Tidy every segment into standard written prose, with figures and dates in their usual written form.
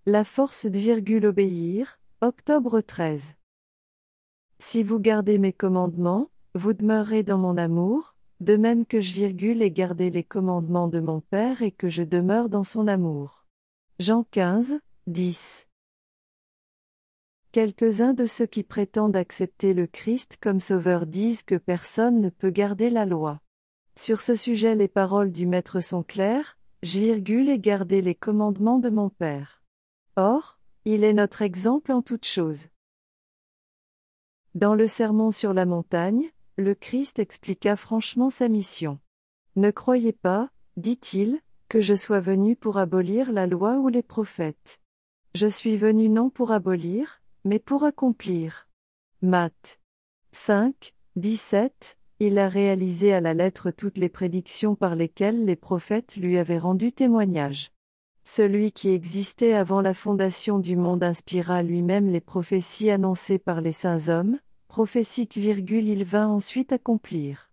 La force de obéir, octobre 13. Si vous gardez mes commandements, vous demeurez dans mon amour, de même que je ai gardé les commandements de mon Père et que je demeure dans son amour. Jean 15, 10. Quelques-uns de ceux qui prétendent accepter le Christ comme sauveur disent que personne ne peut garder la loi. Sur ce sujet, les paroles du Maître sont claires, j'ai gardé les commandements de mon Père. Or, il est notre exemple en toutes choses. Dans le Sermon sur la montagne, le Christ expliqua franchement sa mission. Ne croyez pas, dit-il, que je sois venu pour abolir la loi ou les prophètes. Je suis venu non pour abolir, mais pour accomplir. Matthieu 5, 17, il a réalisé à la lettre toutes les prédictions par lesquelles les prophètes lui avaient rendu témoignage. Celui qui existait avant la fondation du monde inspira lui-même les prophéties annoncées par les saints hommes, prophéties qu'il vint ensuite accomplir.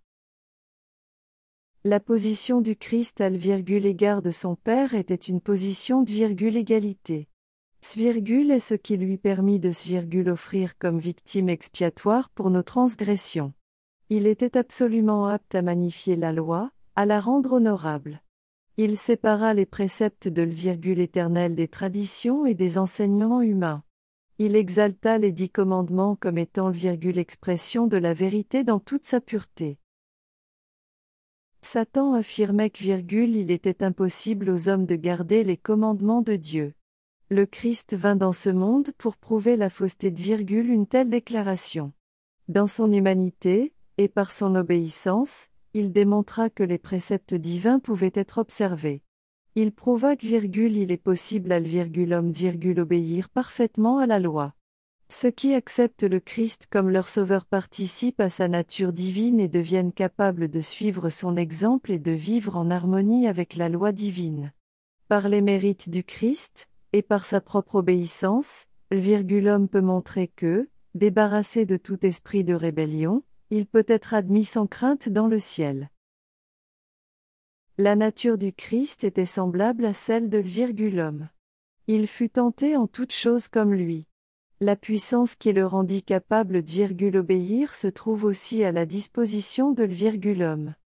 La position du Christ à l'égard de son Père était une position d'égalité. Est ce qui lui permit de offrir comme victime expiatoire pour nos transgressions. Il était absolument apte à magnifier la loi, à la rendre honorable. Il sépara les préceptes de l'Éternel des traditions et des enseignements humains. Il exalta les 10 commandements comme étant l'expression de la vérité dans toute sa pureté. Satan affirmait qu'il était impossible aux hommes de garder les commandements de Dieu. Le Christ vint dans ce monde pour prouver la fausseté une telle déclaration. Dans son humanité, et par son obéissance, il démontra que les préceptes divins pouvaient être observés. Il prouva qu'il est possible à l'homme obéir parfaitement à la loi. Ceux qui acceptent le Christ comme leur sauveur participent à sa nature divine et deviennent capables de suivre son exemple et de vivre en harmonie avec la loi divine. Par les mérites du Christ, et par sa propre obéissance, l'homme peut montrer que, débarrassé de tout esprit de rébellion, il peut être admis sans crainte dans le ciel. La nature du Christ était semblable à celle de l'homme. Il fut tenté en toutes choses comme lui. La puissance qui le rendit capable d'obéir se trouve aussi à la disposition de l'homme.